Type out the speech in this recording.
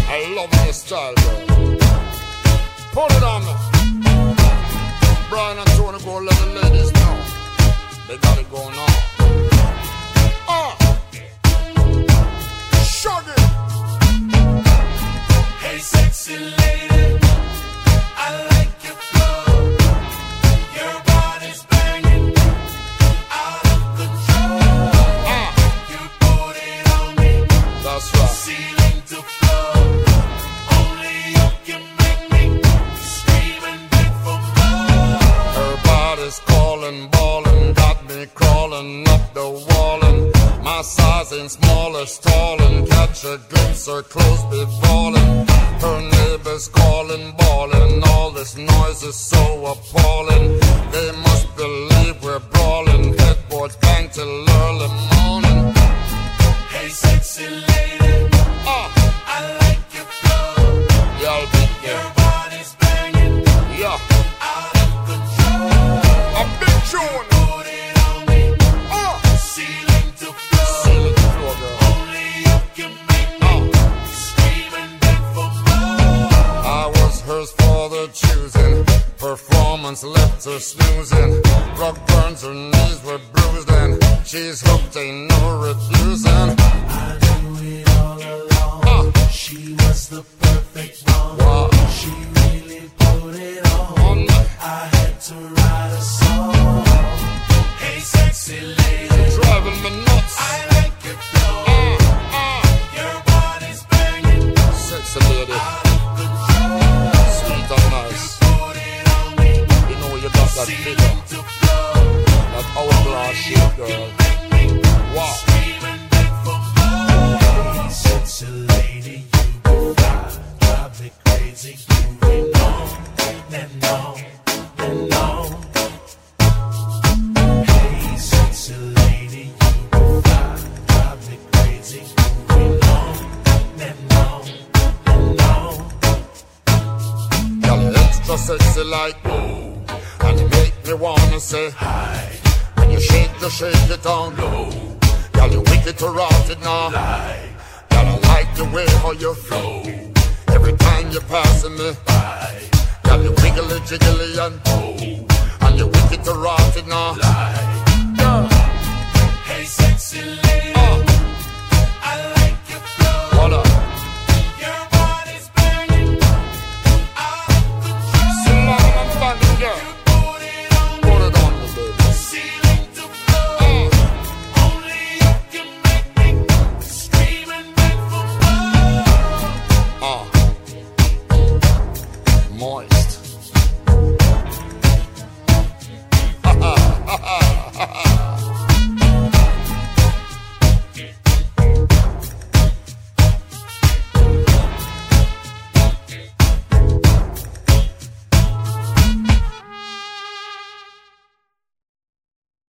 I love your style, girl. Put it on me. Brian and Tony go let the ladies know. They got it going on. Shuggy. Hey, sexy lady, I like your flow. Your body's banging, out of control. You put it on me. That's right. Ceiling to floor. Only you can make me scream and beg for more. Her body's calling, ballin', got me crawling up the wall, and my size ain't small or tallin'. Catch a glimpse, her clothes be fallin'. Her neighbors calling, bawling. All this noise is so appalling. They must believe we're brawling. Headboards bang till early morning. Hey, sexy lady, I like your flow. Y'all be Your there. body's banging, Yeah, out of control. a big tune. Put it on me, ceiling to floor. Ceiling to floor, girl. Only you can make me scream and beg for more. I was hers for the choosing. Performance left her snoozing. Rock burns, her knees were bruised, and she's hooked, ain't no refusing. I knew it all along. She was the perfect one. Wow. She really put it on. On me. I had to write a song. Hey, sexy lady, Driving me nuts. I like your flow. Your body's banging, Sexy lady, out of control. sweet and nice. Put it on me, You know you got that figure, to floor. that hourglass shape, girl. Make me Wow. scream and beg for more. Hey, sexy lady, you drive me crazy. Moving on and on and on. Hey, sexy lady, you drive me crazy. Moving on and on and on. Girl, you extra sexy like ooh, and you make me wanna say Hi, when you shake it down low. Girl, you wicked to rot it now. lie, Girl, I like the way how you flow. Every time you're passing me by. Girl, you wiggly jiggly and and you wicked to rot it now. lie. Girl, Hey, sexy lady, I like your flow. what up? Your body's banging, out of control. Sit down and bang, girl. Put it on me, Put it on me, baby. ceiling to floor. Only you can make me scream and beg for more. Moist.